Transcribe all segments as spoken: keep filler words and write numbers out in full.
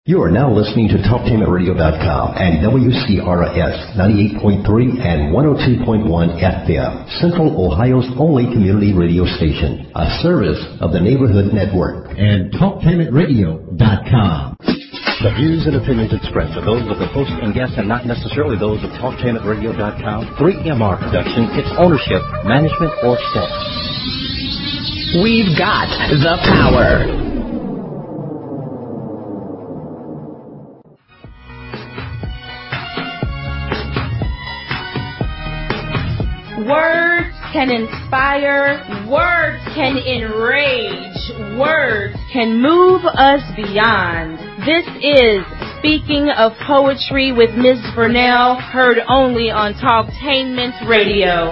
You are now listening to Talktainment Radio dot com and W C R S ninety-eight point three and one oh two point one F M, Central Ohio's only community radio station, a service of the Neighborhood Network, and Talktainment Radio dot com. The views and opinions expressed are those of the host and guests and not necessarily those of Talktainment Radio dot com, three M R Productions, its ownership, management, or staff. We've got the power. Words can inspire, words can enrage, words can move us beyond. This is Speaking of Poetry with Miz Vernell, heard only on Talktainment Radio.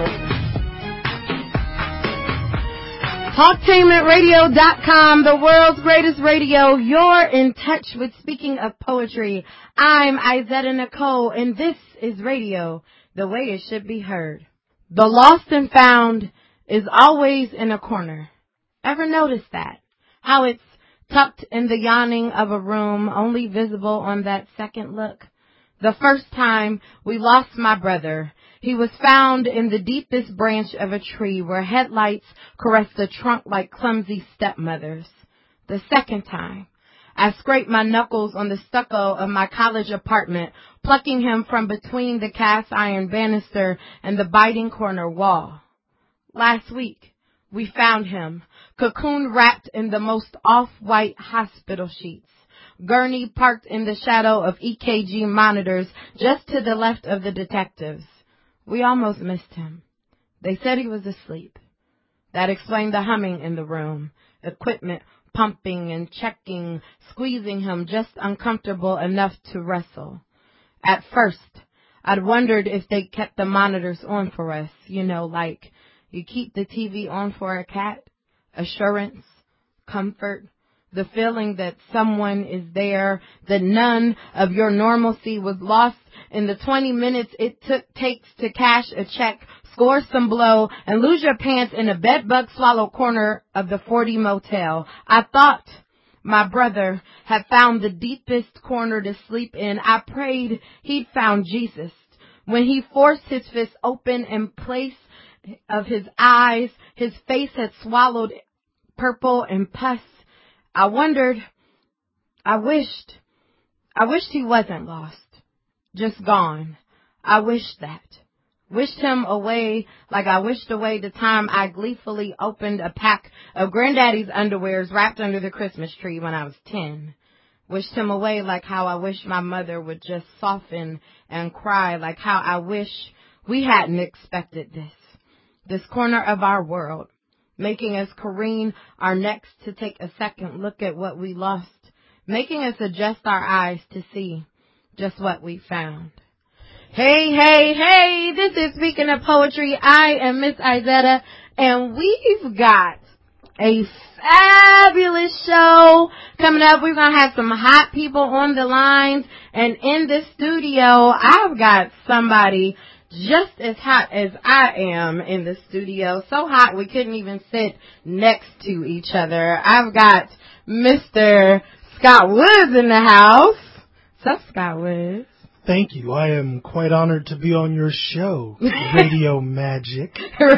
Talktainment Radio dot com, the world's greatest radio. You're in touch with Speaking of Poetry. I'm Izetta Nicole, and this is radio, the way it should be heard. The lost and found is always in a corner. Ever notice that? How it's tucked in the yawning of a room, only visible on that second look. The first time we lost my brother, he was found in the deepest branch of a tree where headlights caressed the trunk like clumsy stepmothers. The second time, I scraped my knuckles on the stucco of my college apartment, plucking him from between the cast iron banister and the biting corner wall. Last week, we found him, cocoon wrapped in the most off-white hospital sheets, gurney parked in the shadow of E K G monitors just to the left of the detectives. We almost missed him. They said he was asleep. That explained the humming in the room, equipment pumping and checking, squeezing him just uncomfortable enough to wrestle. At first, I'd wondered if they kept the monitors on for us, you know, like you keep the T V on for a cat. Assurance, comfort, the feeling that someone is there, that none of your normalcy was lost in the twenty minutes it took takes to cash a check, score some blow, and lose your pants in a bedbug swallow corner of the forty motel. I thought my brother had found the deepest corner to sleep in. I prayed he'd found Jesus. When he forced his fist open in place of his eyes, his face had swallowed purple and pus. I wondered, I wished, I wished he wasn't lost, just gone. I wished that. Wished him away like I wished away the time I gleefully opened a pack of Granddaddy's underwears wrapped under the Christmas tree when I was ten. Wished him away like how I wish my mother would just soften and cry, like how I wish we hadn't expected this. This corner of our world, making us careen our necks to take a second look at what we lost, making us adjust our eyes to see just what we found. Hey, hey, hey, this is Speaking of Poetry. I am Miss Izetta, and we've got a fabulous show coming up. We're going to have some hot people on the lines, and in the studio, I've got somebody just as hot as I am in the studio. So hot we couldn't even sit next to each other. I've got Mister Scott Woods in the house. What's up, Scott Woods? Thank you. I am quite honored to be on your show, Radio Magic.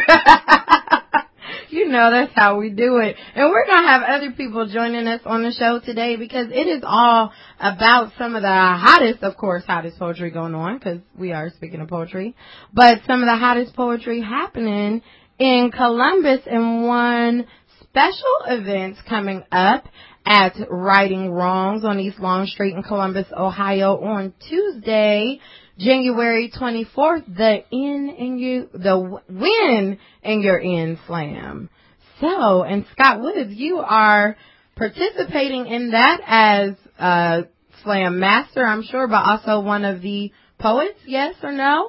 You know, that's how we do it. And we're going to have other people joining us on the show today because it is all about some of the hottest, of course, hottest poetry going on because we are speaking of poetry, but some of the hottest poetry happening in Columbus and one special events coming up at Righting Wrongs on East Long Street in Columbus, Ohio on Tuesday, January twenty-fourth, the in in you, the win in your in slam. So, and Scott Woods, you are participating in that as a slam master, I'm sure, but also one of the poets, yes or no?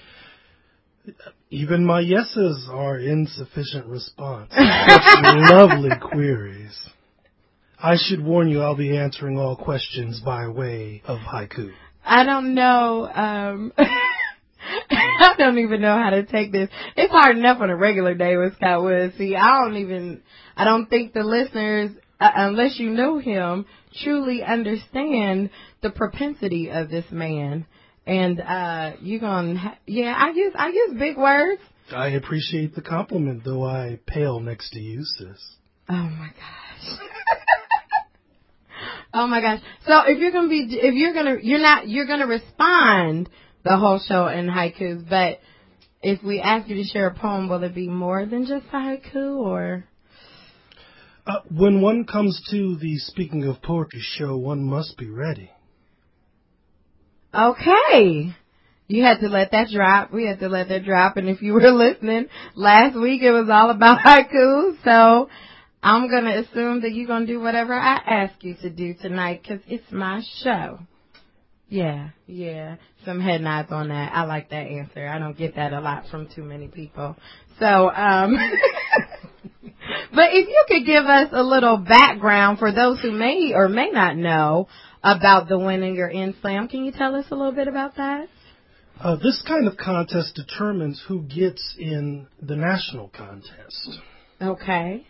Even my yeses are insufficient response. Such lovely queries. I should warn you, I'll be answering all questions by way of haiku. I don't know. Um, I don't even know how to take this. It's hard enough on a regular day with Scott Woods. See, I don't even, I don't think the listeners, uh, unless you know him, truly understand the propensity of this man. And uh, you're going to, yeah, I use, I use big words. I appreciate the compliment, though I pale next to you, sis. Oh, my gosh. Oh, my gosh. So if you're going to be, if you're going to, you're not, you're going to respond the whole show in haikus, but if we ask you to share a poem, will it be more than just a haiku, or? Uh, when one comes to the Speaking of Poetry show, one must be ready. Okay. You had to let that drop. We had to let that drop. And if you were listening, last week it was all about haiku. So I'm going to assume that you're going to do whatever I ask you to do tonight because it's my show. Yeah, yeah. Some head nods on that. I like that answer. I don't get that a lot from too many people. So, um, but if you could give us a little background for those who may or may not know about the Winning Your In Slam, can you tell us a little bit about that? Uh, this kind of contest determines who gets in the national contest. Okay.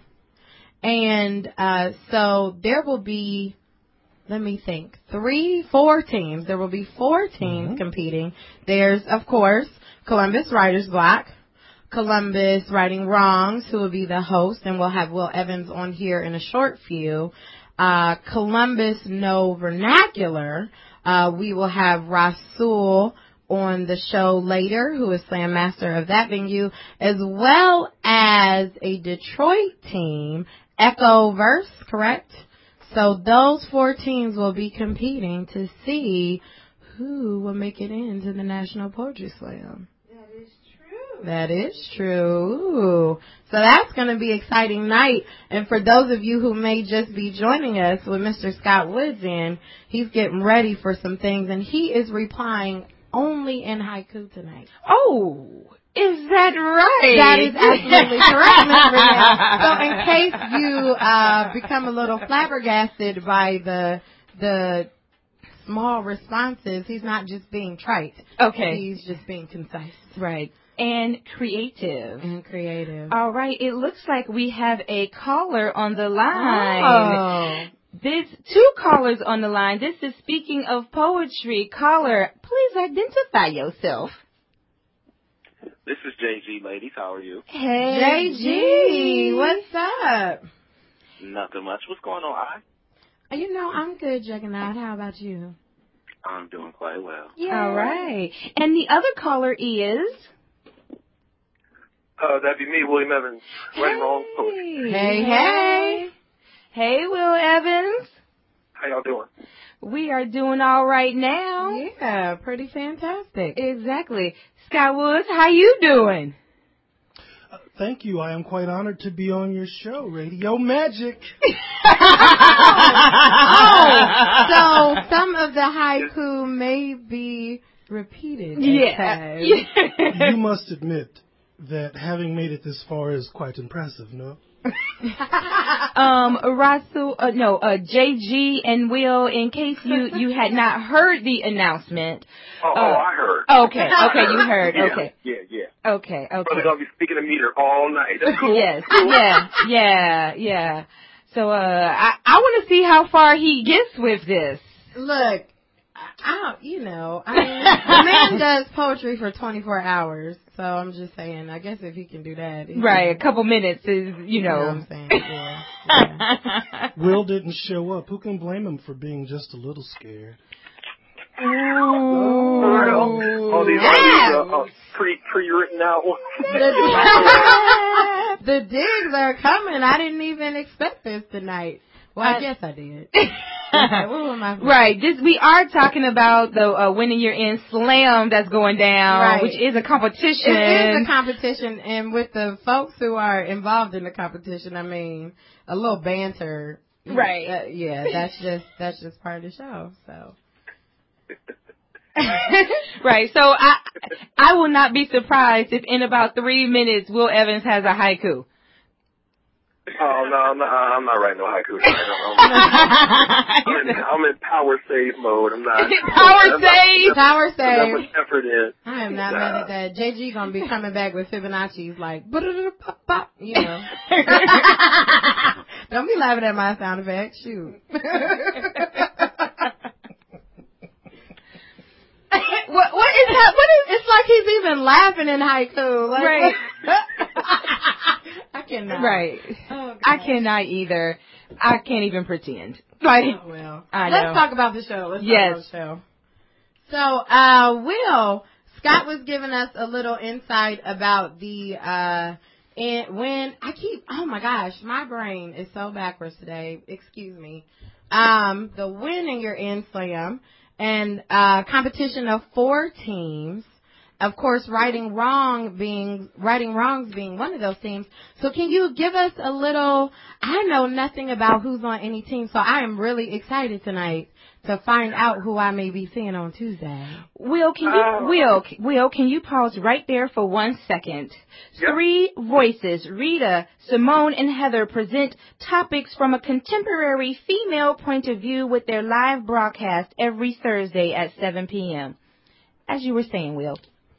And uh, so there will be, let me think, three, four teams. There will be four teams mm-hmm. competing. There's, of course, Columbus Writer's Block, Columbus Righting Wrongs, who will be the host, and we'll have Will Evans on here in a short few. Uh, Columbus No Vernacular, uh, we will have Rasul on the show later, who is Slam Master of that venue, as well as a Detroit team, Echo Verse, correct? So those four teams will be competing to see who will make it into the National Poetry Slam. That is true. That is true. So that's going to be an exciting night. And for those of you who may just be joining us with Mister Scott Woods in, he's getting ready for some things, and he is replying only in haiku tonight. Oh, is that right? That is absolutely correct, Miz Burnett. So in case you uh, become a little flabbergasted by the the small responses, he's not just being trite. Okay. He's just being concise. Right. And creative. And creative. All right. It looks like we have a caller on the line. Oh. There's two callers on the line. This is Speaking of Poetry. Caller, please identify yourself. This is J G, ladies. How are you? Hey, J G. What's up? Nothing much. What's going on, I? You know, I'm good, Juggernaut. How about you? I'm doing quite well. Yeah. All right. And the other caller is? Uh, that'd be me, William Evans. Right, wrong, poetry. Hey, hey. Hey, Will Evans. How y'all doing? We are doing all right now. Yeah, pretty fantastic. Exactly. Scott Woods, how you doing? Uh, thank you. I am quite honored to be on your show, Radio Magic. Oh, so some of the haiku may be repeated. Yeah. yeah. You must admit that having made it this far is quite impressive, no? um, Rasul, uh, no, uh, J G and Will, in case you, you had not heard the announcement. Oh, uh, oh I heard. Okay, okay, you heard, yeah, okay. Yeah, yeah. Okay, okay. Brother gonna be speaking to meter all night. That's cool. Yes, cool. yeah, yeah, yeah. So, uh, I, I want to see how far he gets with this. Look, I don't, you know, I mean, the man does poetry for twenty-four hours, so I'm just saying, I guess if he can do that. Right, can, a couple minutes is, you know. You know what I'm saying, yeah, yeah. Will didn't show up. Who can blame him for being just a little scared? Ooh. All, all these, yeah. all these uh, uh, pre, pre-written out ones. The, the digs are coming. I didn't even expect this tonight. Well, I, I guess I did. Okay, what was my right. This we are talking about the uh, Winning Your In Slam that's going down, right. which is a competition. It is a competition, and with the folks who are involved in the competition, I mean, a little banter. Right. Uh, yeah, that's just that's just part of the show. So. Right. So I I will not be surprised if in about three minutes Will Evans has a haiku. Oh, no, I'm not, I'm not writing no haiku. I'm, in, I'm in power save mode. I'm not. Power save! Power Put that save. much effort in. I am not mad at that. J G gonna be coming back with Fibonacci's like, pop, pop, you know. Don't be laughing at my sound effects. Shoot. What, what is that? What is? It's like he's even laughing in haiku. Like, Right. I cannot. Right. Oh, I cannot either. I can't even pretend. Like, oh, well. I Let's know. talk about the show. Let's Yes. talk about the show. So, uh, Will, Scott was giving us a little insight about the, uh, and when I keep, oh my gosh, my brain is so backwards today. Excuse me. Um, the win in your end slam and, uh, competition of four teams. Of course, righting wrong being, righting wrongs being one of those teams. So can you give us a little, I know nothing about who's on any team, so I am really excited tonight to find out who I may be seeing on Tuesday. Will, can you, Uh, Will, Will, can you pause right there for one second? Yep. Three voices, Rita, Simone, and Heather, present topics from a contemporary female point of view with their live broadcast every Thursday at seven p.m. As you were saying, Will.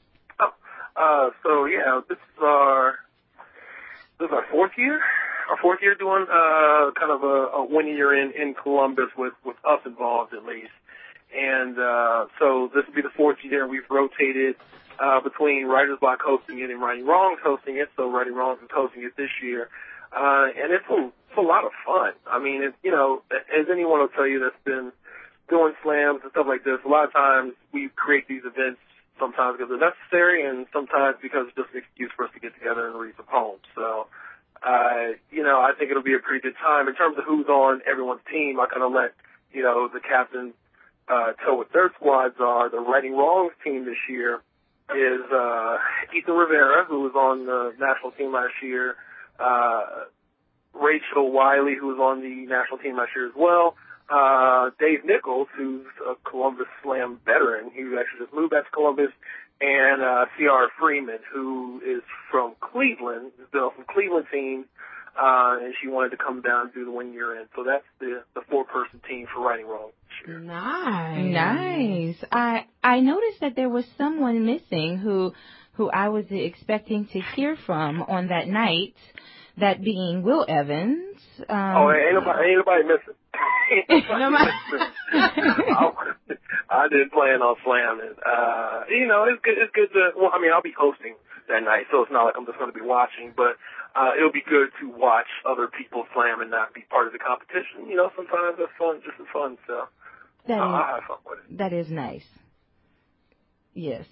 Uh, so yeah, this is our this is our fourth year, our fourth year doing uh kind of a, a one year in in Columbus with with us involved at least, and uh so this will be the fourth year. We've rotated uh between Writer's Block hosting it and Righting Wrongs hosting it. So Righting Wrongs is hosting it this year, uh and it's a it's a lot of fun. I mean, it, you know, as anyone will tell you that's been doing slams and stuff like this, a lot of times we create these events. Sometimes because they're necessary, and sometimes because it's just an excuse for us to get together and read some poems. So, uh, you know, I think it'll be a pretty good time. In terms of who's on everyone's team, I kind of let, you know, the captain uh, tell what their squads are. The Righting Wrongs team this year is uh, Ethan Rivera, who was on the national team last year, uh, Rachel Wiley, who was on the national team last year as well, Uh, Dave Nichols, who's a Columbus Slam veteran, he actually just moved back to Columbus, and uh, Ciara Freeman, who is from Cleveland, has been on some Cleveland teams, uh, and she wanted to come down and do the one year in. So that's the, the four-person team for Righting Wrongs this year. Nice. Nice. I I noticed that there was someone missing who who I was expecting to hear from on that night, that being Will Evans. Um, oh, ain't nobody, ain't nobody missing. No, my- I didn't plan on slamming. Uh, you know, it's good. It's good to. Well, I mean, I'll be hosting that night, so it's not like I'm just going to be watching. But uh, it'll be good to watch other people slam and not be part of the competition. You know, sometimes it's fun, just as fun. So that uh, is, I'll have fun with it. That is nice. Yes.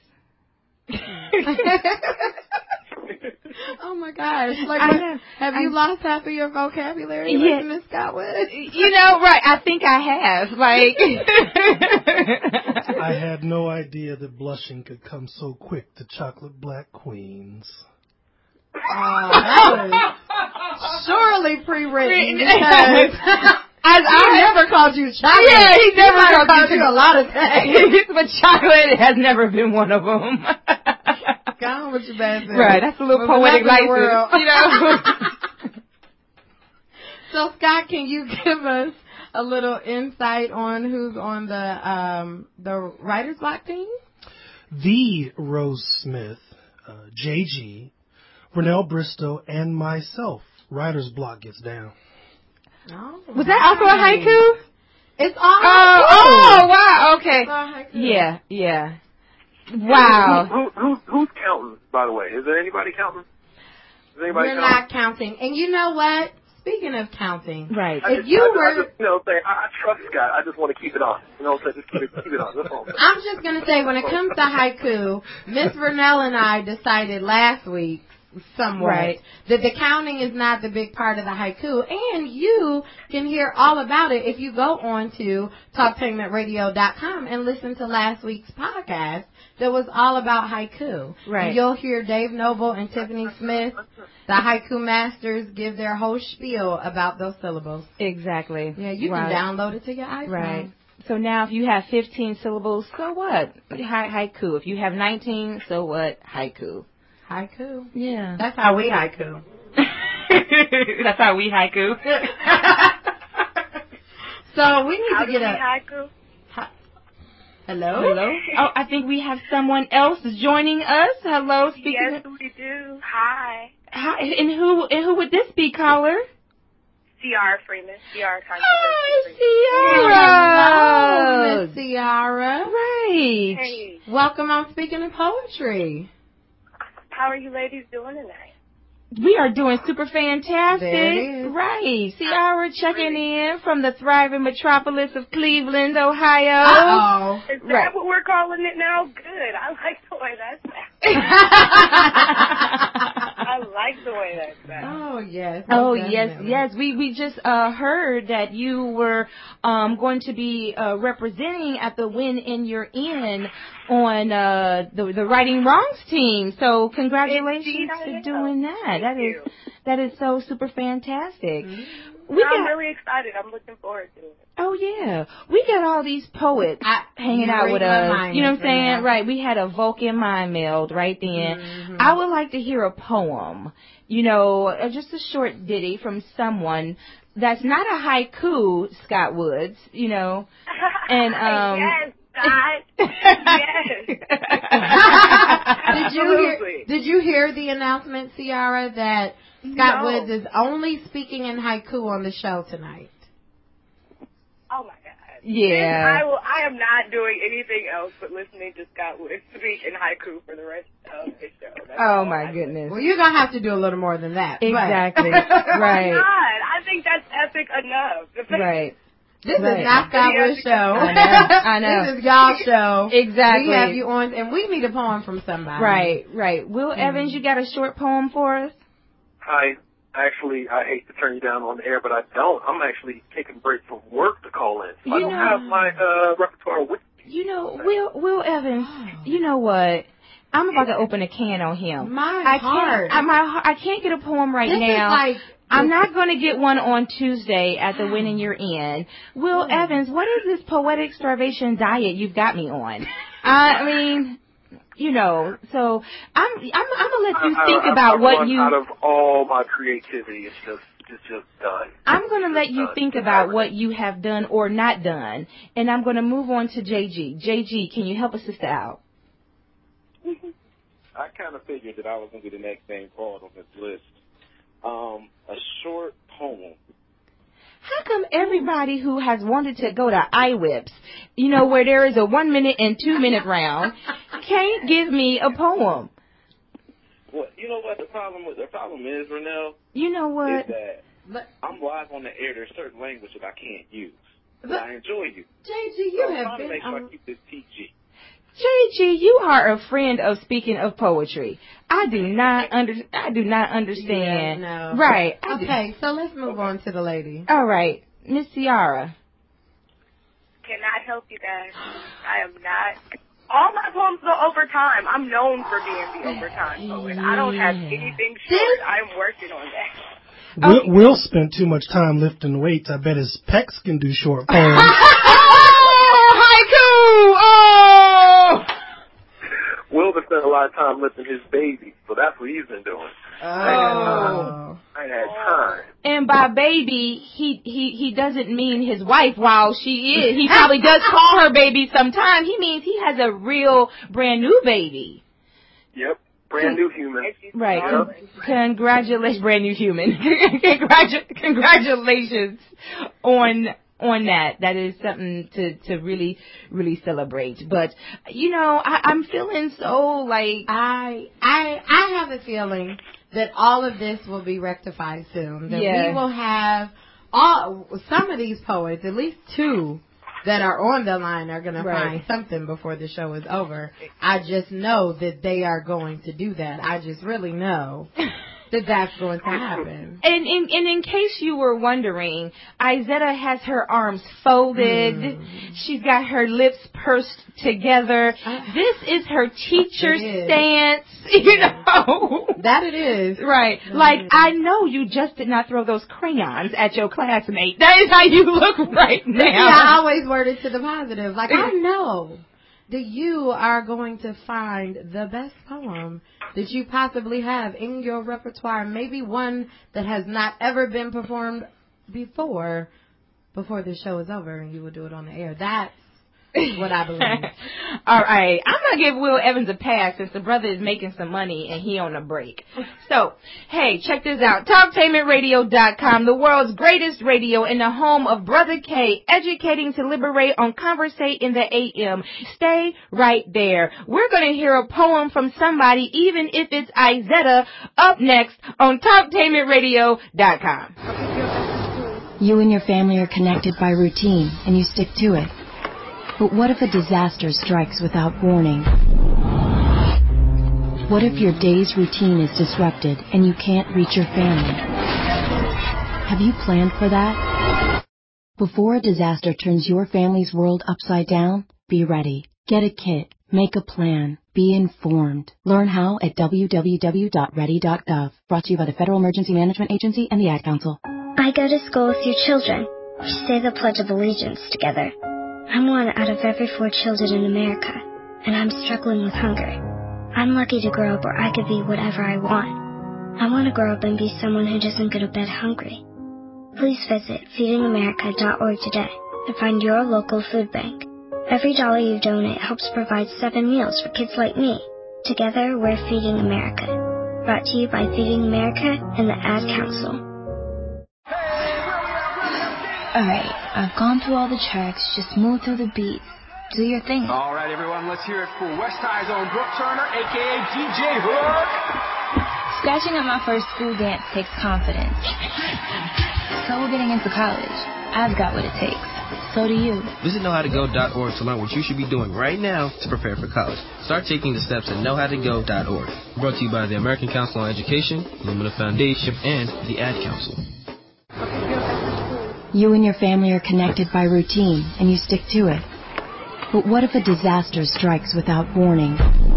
Oh my gosh! Like, I know. have I, you lost half of your vocabulary, yeah. like Miss Scott would? You know, right? I think I have. Like, I had no idea that blushing could come so quick to chocolate black queens. Oh, that was surely pre-written because I, I never called you chocolate. Yeah, he never he called, called you, you a lot of things, but chocolate has never been one of them. Go on with your bad thing. Right, that's a little Moving poetic up in the license, world. you know. So, Scott, can you give us a little insight on who's on the um, the Writer's Block team? The Rose Smith, uh, J G, Vernell Bristow, and myself. Writer's Block gets down. Oh, Was that also a haiku? It's all Oh, haiku. oh, wow, okay. It's all haiku. Yeah, yeah. Wow. Who, who, who, who's counting, by the way? Is there anybody counting? Is anybody We're counting? not counting. And you know what? Speaking of counting, Right. I if just, you I, were... I just, you know, say, I, I trust Scott. I just want to keep it on. You know what I'm saying? Just keep it, keep it on. That's all. I'm just going to say, when it comes to haiku, Miss Vernell and I decided last week, somewhat, Right. that the counting is not the big part of the haiku, and you can hear all about it if you go on to talktainment radio dot com and listen to last week's podcast that was all about haiku. Right. And you'll hear Dave Noble and Tiffany Smith, the haiku masters, give their whole spiel about those syllables. Exactly. Yeah, you Right. can download it to your iPhone. Right. So now if you have fifteen syllables, so what? Ha- haiku. If you have nineteen, so what? Haiku. Haiku. Yeah. That's how we haiku. That's how we haiku. So we need How to do get we a haiku? Hi- Hello. Hello. Oh, I think we have someone else joining us. Hello, speaking. Yes, we do. Hi. Hi, and who and who would this be, caller? Ciara Freeman. Ciara Hi, Hello, Miss Ciara. Right. Hey. Welcome on Speaking of Poetry. How are you ladies doing tonight? We are doing super fantastic. There it is. Right. Ciara checking in from the thriving metropolis of Cleveland, Ohio. Uh-oh. Is that Right. what we're calling it now? Good. I like the way that sounds. I like the way that sounds. Oh, yes. Oh, most yes, definitely. yes. We we just uh, heard that you were um, going to be uh, representing at the Win in Your In on uh, the the Righting Wrongs team. So congratulations Indeed, I to am. doing that. Thank that you. is that is so super fantastic. Mm-hmm. We I'm got, really excited. I'm looking forward to it. oh yeah, we got all these poets I, hanging you out read with my us. mind You know what I'm right saying? now. Right. We had a Vulcan mind meld right then. Mhm. I would like to hear a poem, you know, uh, just a short ditty from someone that's not a haiku, Scott Woods, you know. And um yes, Scott. Yes. Did you hear? Absolutely. Did you hear the announcement, Ciara, that Scott No. Woods is only speaking in haiku on the show tonight? Oh my God. Yeah. I will. I am not doing anything else but listening to Scott Woods speak in haiku for the rest of the show. That's Oh all my I goodness. Well, you're gonna have to do a little more than that. but- Exactly. Why Right. not? I think that's epic enough. Right. This Right. is not Scott Woods' show. I know. I know. This is y'all's show. Exactly. We have you on, and we need a poem from somebody. Right, right. Will Evans, you got a short poem for us? Hi. Actually, I hate to turn you down on the air, but I don't. I'm actually taking a break from work to call in. So I You don't know- have my uh, repertoire with me. You know, Will Will Evans, you know what? I'm about to open a can on him. My I heart. can't. I, my, I can't get a poem right This now. is like. I'm not going to get one on Tuesday at the Winning Your In. Will Yeah. Evans, what is this poetic starvation diet you've got me on? I mean, you know, so I'm I'm, I'm gonna let you I, think I, about I've what run you. out of all my creativity. It's just, it's just done. I'm going to It's let just you done. think about what you have done or not done, and I'm going to move on to J G. J G, can you help a sister out? I kind of figured that I was going to be the next name called on this list. Um, a short poem. How come everybody who has wanted to go to I WHIPs, you know, where there is a one minute and two minute round, can't give me a poem? Well, you know what the problem with the problem is, Renelle, You know what? is that But, I'm live on the air. There's certain language that I can't use, but, But- I enjoy you. J G, you so I'm have trying to been. make sure Um, I keep this P G. J G, you are a friend of Speaking of Poetry. I do not under I do not understand. Yeah, no. Right. I do- okay, so let's move on to the lady. All right, Miss Ciara. Cannot help you guys. I am not. All my poems go over time. I'm known for being the overtime poet. I don't have anything short. I'm working on that. Will, Will spent too much time lifting weights. I bet his pecs can do short poems. Oh, haiku! Oh. Will has spent a lot of time lifting his baby, so that's what he's been doing. Oh. I ain't had time. And by baby, he, he, he doesn't mean his wife while she is. He probably does call her baby sometime. He means he has a real brand new baby. Yep. Brand new human. And she's Right. darling. Congratulations, brand new human. Congratu- congratulations on on that. That is something to, to really, really celebrate. But, you know, I, I'm feeling so like... I I I have a feeling that all of this will be rectified soon. That Yeah. we will have all some of these poets, at least two that are on the line, are going to Right. find something before the show is over. I just know that they are going to do that. I just really know that that's going to happen. And in, and in case you were wondering, Izetta has her arms folded. Mm. She's got her lips pursed together. Uh, This is her teacher It is. stance, you know. That it is. Right. Like, I know you just did not throw those crayons at your classmate. That is how you look right See, I now. always word it to the positive. Like, I know that you are going to find the best poem that you possibly have in your repertoire, maybe one that has not ever been performed before, before the show is over, and you will do it on the air. That's what I believe. All right. I'm going to give Will Evans a pass since the brother is making some money and he on a break. So, hey, check this out. Talktainment Radio dot com, the world's greatest radio and the home of Brother K, educating to liberate on Conversate in the A M. Stay right there. We're going to hear a poem from somebody, even if it's Izetta, up next on Talktainment Radio dot com. You and your family are connected by routine, and you stick to it. But what if a disaster strikes without warning? What if your day's routine is disrupted and you can't reach your family? Have you planned for that? Before a disaster turns your family's world upside down, be ready. Get a kit. Make a plan. Be informed. Learn how at w w w dot ready dot gov. Brought to you by the Federal Emergency Management Agency and the Ad Council. I go to school with your children. We say the Pledge of Allegiance together. I'm one out of every four children in America, and I'm struggling with hunger. I'm lucky to grow up where I could be whatever I want. I want to grow up and be someone who doesn't go to bed hungry. Please visit feeding america dot org today and find your local food bank. Every dollar you donate helps provide seven meals for kids like me. Together, we're Feeding America. Brought to you by Feeding America and the Ad Council. Alright, I've gone through all the tracks, just move through the beat. Do your thing. Alright, everyone, let's hear it for West High Zone Brooke Turner, a k a. D J Hook. Scratching at my first school dance takes confidence. So getting into college, I've got what it takes. So do you. Visit know how to go dot org to learn what you should be doing right now to prepare for college. Start taking the steps at know how to go dot org. Brought to you by the American Council on Education, Lumina Foundation, and the Ad Council. You and your family are connected by routine, and you stick to it. But what if a disaster strikes without warning?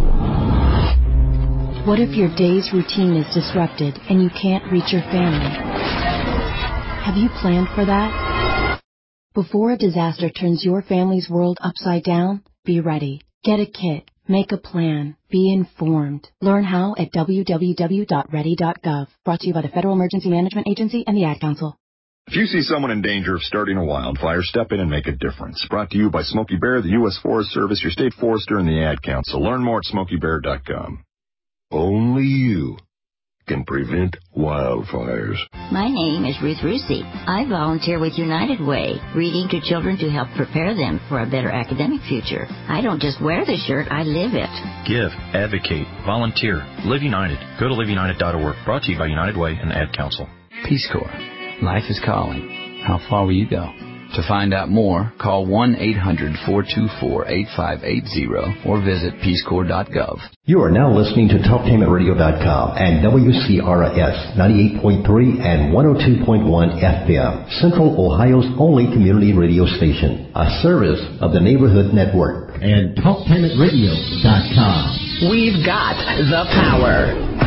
What if your day's routine is disrupted and you can't reach your family? Have you planned for that? Before a disaster turns your family's world upside down, be ready. Get a kit. Make a plan. Be informed. Learn how at w w w dot ready dot gov. Brought to you by the Federal Emergency Management Agency and the Ad Council. If you see someone in danger of starting a wildfire, step in and make a difference. Brought to you by Smokey Bear, the U S Forest Service, your state forester, and the Ad Council. Learn more at smokey bear dot com. Only you can prevent wildfires. My name is Ruth Rusi. I volunteer with United Way, reading to children to help prepare them for a better academic future. I don't just wear the shirt, I live it. Give, advocate, volunteer, Live United. Go to live united dot org. Brought to you by United Way and the Ad Council. Peace Corps. Life is calling. How far will you go? To find out more, call one eight hundred four two four eight five eight zero or visit peace corps dot gov. You are now listening to Talktainment Radio dot com and W C R S ninety-eight point three and one oh two point one F M, Central Ohio's only community radio station, a service of the Neighborhood Network. And Talktainment Radio dot com. We've got the power.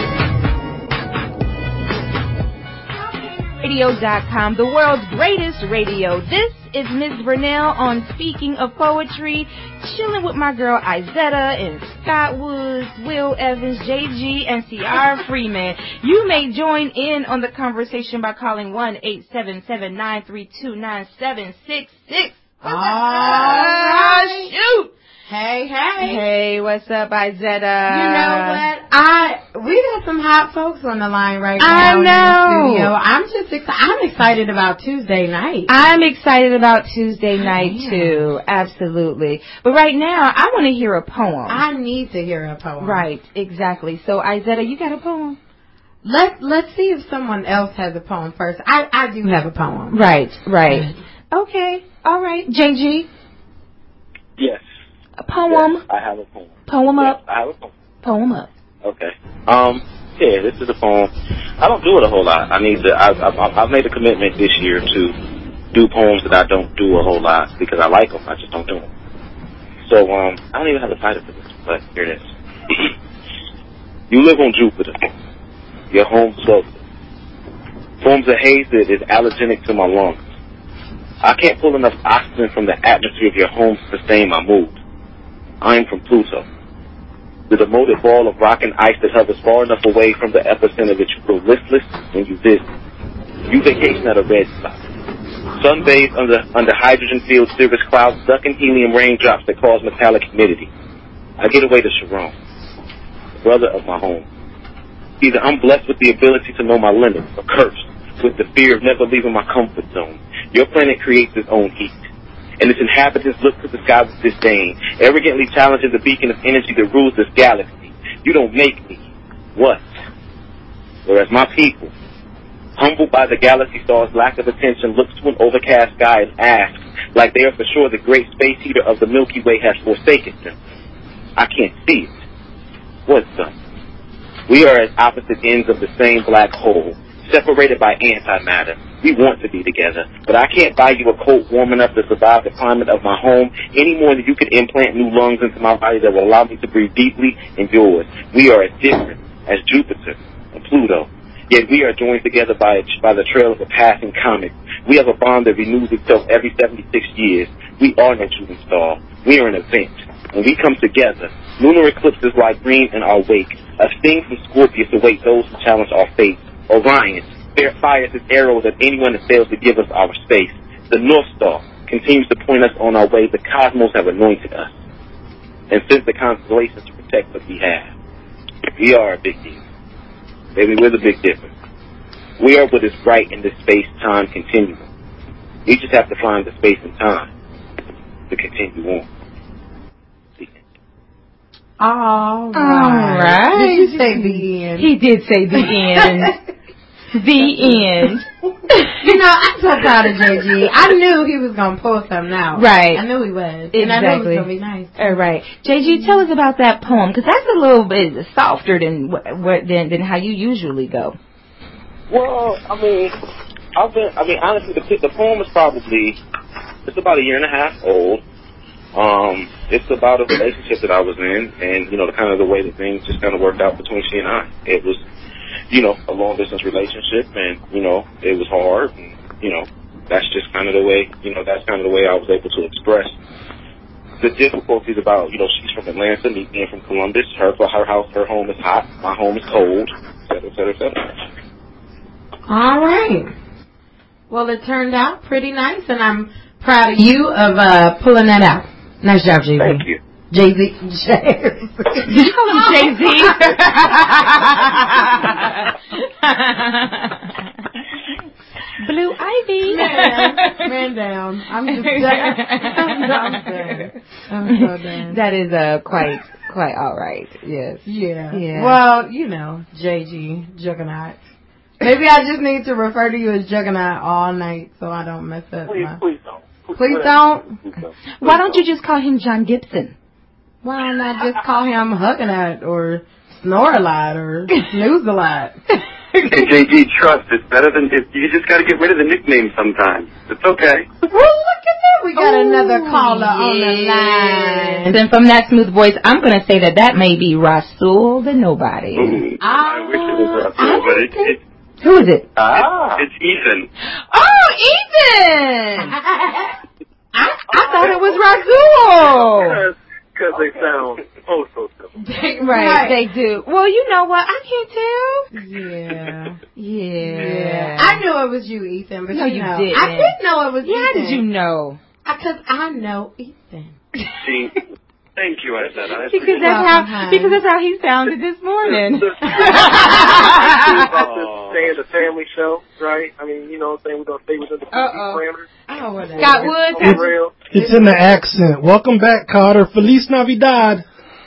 radio dot com, the world's greatest radio. This is Miz Vernell on Speaking of Poetry, chilling with my girl Izetta and Scott Woods, Will Evans, J G, and Ciara Freeman. You may join in on the conversation by calling one eight seven seven nine three two nine seven six six. Ah, shoot! Hey, hey. Hey, what's up, Izetta? You know what? I we got some hot folks on the line right now I know. in the studio. I'm just excited. I'm excited about Tuesday night. I'm excited about Tuesday night, yeah. too. Absolutely. But right now, I want to hear a poem. I need to hear a poem. Right, exactly. So, Izetta, you got a poem? Let's, let's see if someone else has a poem first. I, I do have a poem. Right, right. Okay. All right. J G? Yes. A poem. Yes, I have a poem. Poem yes, up. I have a poem. Poem up. Okay. Um. Yeah, this is a poem. I don't do it a whole lot. I need to. I've, I've, I've made a commitment this year to do poems that I don't do a whole lot because I like them. I just don't do them. So um, I don't even have a title for this, but here it is. You live on Jupiter. Your home's lovely. Forms a haze that is allergenic to my lungs. I can't pull enough oxygen from the atmosphere of your home to sustain my mood. I'm from Pluto, the demoted ball of rock and ice that hovers far enough away from the epicenter that you grow listless when you visit. You vacation at a red spot, sunbathed under under hydrogen-filled cirrus clouds, sucking helium raindrops that cause metallic humidity. I get away to Sharon, the brother of my home. Either I'm blessed with the ability to know my limits, or cursed with the fear of never leaving my comfort zone. Your planet creates its own heat, and its inhabitants look to the sky with disdain, arrogantly challenging the beacon of energy that rules this galaxy. You don't make me. What? Whereas my people, humbled by the galaxy star's lack of attention, look to an overcast sky and ask, like they are for sure the great space heater of the Milky Way has forsaken them. I can't see it. What, son? We are at opposite ends of the same black hole, separated by antimatter. We want to be together, but I can't buy you a coat warm enough to survive the climate of my home any more than you could implant new lungs into my body that will allow me to breathe deeply in yours. We are as different as Jupiter and Pluto, yet we are joined together by, a, by the trail of a passing comet. We have a bond that renews itself every seventy-six years. We are no shooting star. We are an event. When we come together, lunar eclipses lie green in our wake. A sting from Scorpius await those who challenge our fate. Orion fires its arrows at anyone that fails to give us our space. The North Star continues to point us on our way. The cosmos have anointed us and sent the constellations to protect what we have. We are a big deal. Baby, we're the big difference. We are what is right in this space-time continuum. We just have to find the space and time to continue on. All right. All right. Did you say the end? He did say the end. The end. You know, I'm so proud of J G. I knew he was going to pull something out. Right. I knew he was. Exactly. And I knew it was going to be nice. All right. J G, tell us about that poem, because that's a little bit softer than, than than how you usually go. Well, I mean, I've been, I mean, honestly, the, the poem is probably, it's about a year and a half old. Um, it's about a relationship that I was in, and, you know, the kind of the way that things just kind of worked out between she and I. It was, you know, a long-distance relationship, and, you know, it was hard, and, you know, that's just kind of the way, you know, that's kind of the way I was able to express the difficulties about, you know, she's from Atlanta, me being from Columbus, her, her house, her home is hot, my home is cold, et cetera, et cetera, et cetera. All right. Well, it turned out pretty nice, and I'm proud of you of uh, pulling that out. Nice job, J Z. Thank you. J Z. Did you call him J Z? Blue Ivy. Man, man down. I'm just done. I'm done. I'm so done. That is uh, quite, quite all right. Yes. Yeah. Yeah. Well, you know, J G, Juggernaut. Maybe I just need to refer to you as Juggernaut all night so I don't mess up. Please, my... please don't. Please don't. Please don't. Why don't you just call him John Gibson? Why don't I just call him Huggernaut or Snore a lot or Snooze a lot? And J G, trust, it's better than, it, you just got to get rid of the nickname sometimes. It's okay. Well, look at that. We got Ooh, another caller yes. on the line. And then from that smooth voice, I'm going to say that that may be Rasul the Nobody. Ooh, I, I wish it was Rasul, but it, it, Who is it? Ah. It's, it's Ethan. Oh, Ethan! I, I thought it was Rasul. Because they sound oh so simple. Right, right, they do. Well, you know what? I can't tell. Yeah. Yeah. Yeah. I knew it was you, Ethan, but no, you, you know. didn't. I did know it was yeah, Ethan. How did you know? Because I know Ethan. See, thank you, I said. I because that's how hi. because that's how he sounded this morning. About this staying the family show, right? I mean, you know what I'm saying? We're going to stay within the parameters. Oh, whatever. Scott Woods. It's, it's in the accent. Welcome back, Carter. Feliz Navidad.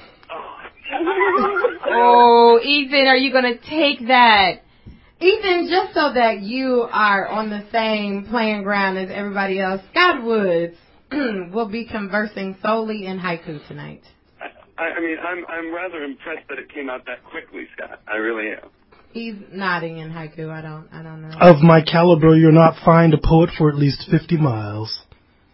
Oh, Ethan, are you going to take that? Ethan, just so that you are on the same playing ground as everybody else, Scott Woods will be conversing solely in haiku tonight. I, I mean, I'm I'm rather impressed that it came out that quickly, Scott. I really am. He's nodding in haiku. I don't I don't know. Of my caliber, you're not fined a poet for at least fifty miles.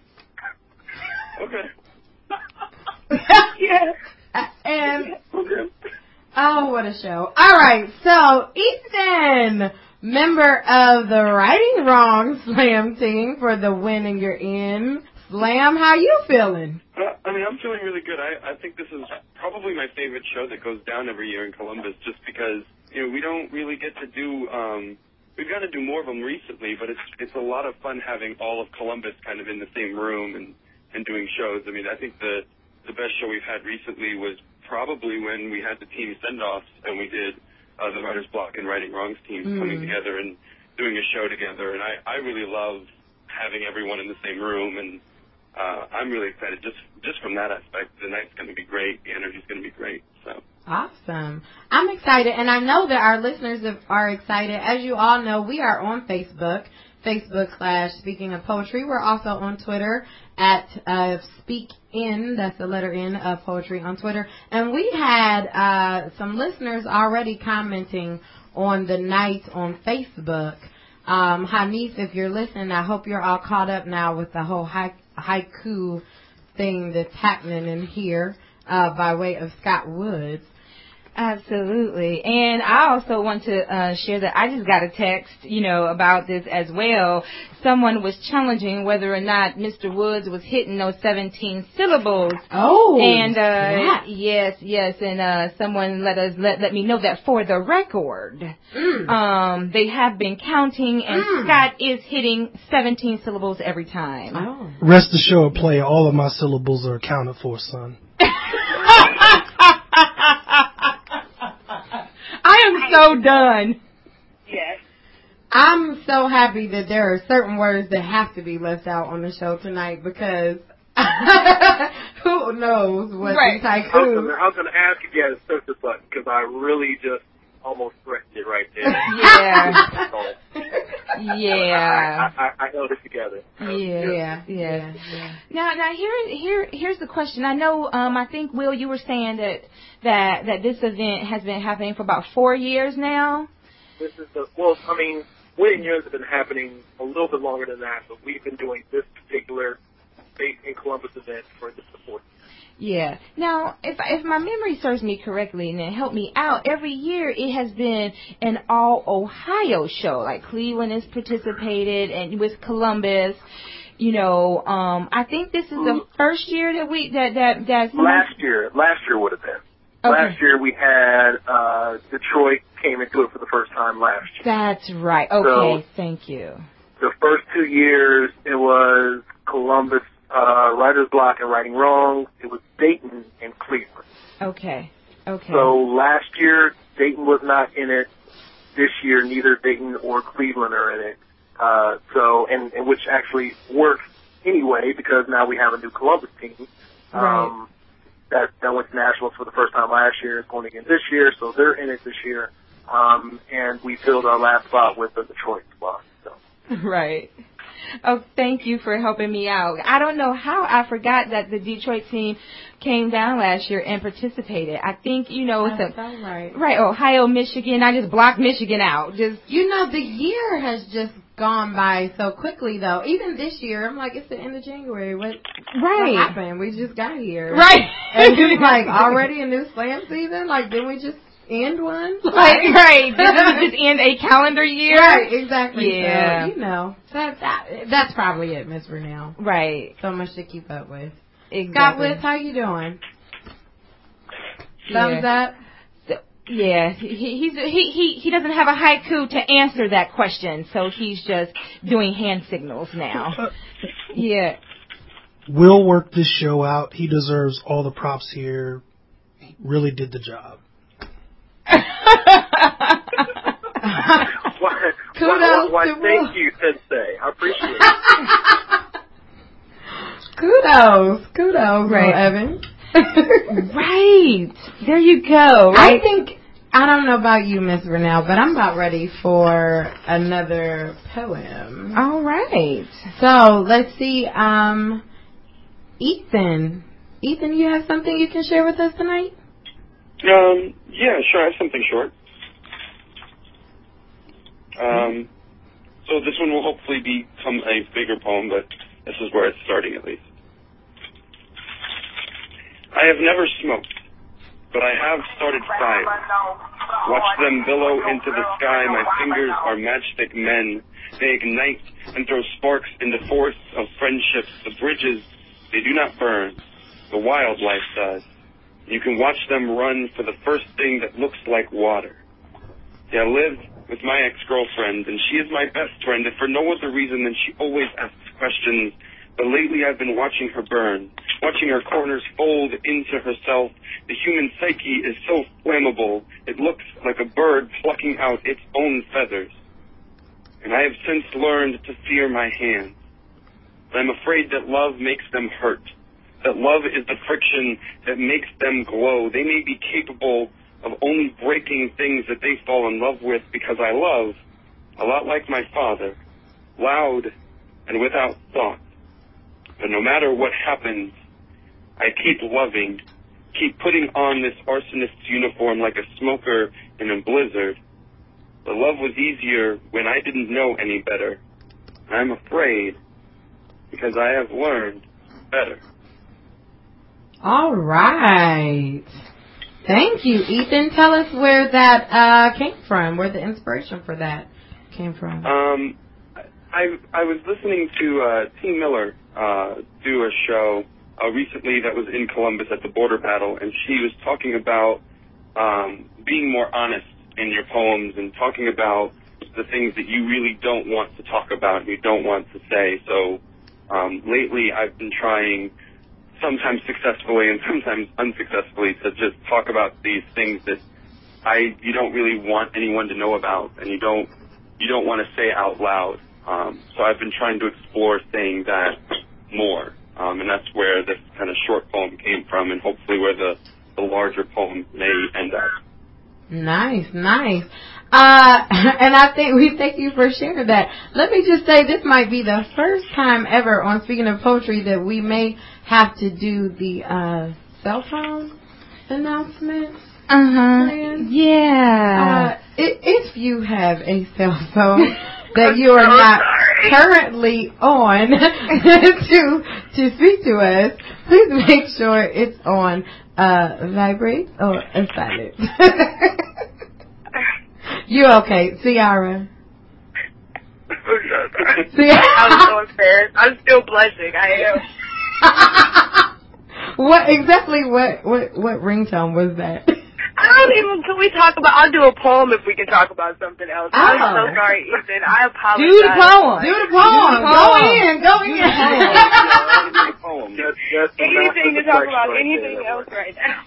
Okay. Yeah. And okay. Oh, what a show. All right. So, Ethan, member of the Righting Wrong Slam team for the Win and You're In. Slam, how you feeling? Uh, I mean, I'm feeling really good. I, I think this is probably my favorite show that goes down every year in Columbus, just because, you know, we don't really get to do, um, we've got to do more of them recently, but it's it's a lot of fun having all of Columbus kind of in the same room and, and doing shows. I mean, I think the, the best show we've had recently was probably when we had the team send-offs and we did uh, the Writer's Block and Writing Wrongs teams mm. coming together and doing a show together. And I, I really love having everyone in the same room, and Uh, I'm really excited just just from that aspect. The night's going to be great. The energy's going to be great. So awesome. I'm excited, and I know that our listeners are excited. As you all know, we are on Facebook, Facebook slash Speaking of Poetry. We're also on Twitter at uh, Speak In, that's the letter N of Poetry on Twitter. And we had uh, some listeners already commenting on the night on Facebook. Um, Hanif, if you're listening, I hope you're all caught up now with the whole high haiku thing that's happening in here uh, by way of Scott Woods. Absolutely. And I also want to uh, share that I just got a text, you know, about this as well. Someone was challenging whether or not Mister Woods was hitting those seventeen syllables. Oh. And, uh, yeah. yes, yes. And, uh, someone let us, let, let me know that for the record, mm. um, they have been counting and mm. Scott is hitting seventeen syllables every time. Oh. Rest assured, play, all of my syllables are accounted for, son. I am so done. Yes. I'm so happy that there are certain words that have to be left out on the show tonight because who knows what right. these haikus. I was going to ask if you had a censor button because I really just almost threatened it right there. Yeah. yeah. I, I, I held it together. Yeah. Yeah. Yeah. yeah. Now, now here, here, here's the question. I know, um, I think Will, you were saying that that that this event has been happening for about four years now. This is the well. I mean, winning years have been happening a little bit longer than that, but we've been doing this particular Faith in Columbus event for this the fourth. Yeah. Now, if if my memory serves me correctly, and it helped me out, every year it has been an all Ohio show. Like Cleveland has participated, and with Columbus, you know, um, I think this is the first year that we that that that's last year. Last year would have been. Okay. Last year we had uh, Detroit came into it for the first time last year. That's right. Okay, so, thank you. The first two years it was Columbus. Uh, Writer's Block and Writing Wrongs. It was Dayton and Cleveland. Okay. Okay. So last year, Dayton was not in it. This year, neither Dayton or Cleveland are in it. Uh, so, and, and which actually works anyway because now we have a new Columbus team. Right. Um, that, that went to nationals for the first time last year. It's going again this year, so they're in it this year. Um, and we filled our last spot with the Detroit spot. So. Right. Oh, thank you for helping me out. I don't know how I forgot that the Detroit team came down last year and participated. I think, you know, it's a, right. right, Ohio, Michigan. I just blocked Michigan out. Just You know, the year has just gone by so quickly, though. Even this year, I'm like, it's the end of January. What, right. what happened? We just got here. Right. And it's like already a new slam season? Like, didn't we just end one? Like, right. Didn't we just end a calendar year? Right, exactly. Yeah. So, you know, that, that, that's probably it, Miss Vernell. Right. So much to keep up with. Exactly. Scott Woods, how you doing? Thumbs yeah. up? So, yeah, he, he's, he, he, he doesn't have a haiku to answer that question, so he's just doing hand signals now. Yeah. Will worked this show out. He deserves all the props here. He really did the job. why, Kudos why, why, to thank Will. you, Sensei. I appreciate it. Kudos. Kudos, right, Evan. Right. There you go. Right? I think, I don't know about you, Miss Vernell, but I'm about ready for another poem. All right. So, let's see. Um, Ethan. Ethan, you have something you can share with us tonight? Um, yeah, sure. I have something short. Um, so this one will hopefully become a bigger poem, but this is where it's starting at least. I have never smoked, but I have started fires. Watch them billow into the sky. My fingers are matchstick men. They ignite and throw sparks in the forests of friendships. The bridges, they do not burn. the wildlife does. You can watch them run for the first thing that looks like water. See, I lived with my ex-girlfriend, and she is my best friend, and for no other reason than she always asks questions. But lately I've been watching her burn, watching her corners fold into herself. The human psyche is so flammable, it looks like a bird plucking out its own feathers. And I have since learned to fear my hands. I'm afraid that love makes them hurt, that love is the friction that makes them glow. They may be capable of only breaking things that they fall in love with, because I love, a lot like my father, loud and without thought. But no matter what happens, I keep loving, keep putting on this arsonist's uniform like a smoker in a blizzard. But love was easier when I didn't know any better. I'm afraid, because I have learned better. All right. Thank you, Ethan. Tell us where that uh, came from, where the inspiration for that came from. Um, I I was listening to uh, T. Miller uh, do a show uh, recently that was in Columbus at the Border Battle, and she was talking about um, being more honest in your poems and talking about the things that you really don't want to talk about and you don't want to say. So um, lately I've been trying, sometimes successfully and sometimes unsuccessfully, to just talk about these things that I you don't really want anyone to know about and you don't you don't want to say out loud. Um, so I've been trying to explore saying that more, um, and that's where this kind of short poem came from, and hopefully where the, the larger poem may end up. Nice, nice. Uh, and I think we thank you for sharing that. Let me just say this might be the first time ever on Speaking of Poetry that we may have to do the uh, cell phone announcement. Uh-huh. Yeah. Uh, if you have a cell phone that you are not currently on to to speak to us, please make sure it's on uh, vibrate or silent. You okay, Ciara? I was so embarrassed. I'm still blushing. I am. What exactly? What what what ringtone was that? I don't even. Can we talk about? I'll do a poem if we can talk about something else. Oh. I'm so sorry, Ethan. I apologize. Do the poem. Do the poem. Do the poem. Go in. Go in. Anything to talk about? Anything else right now?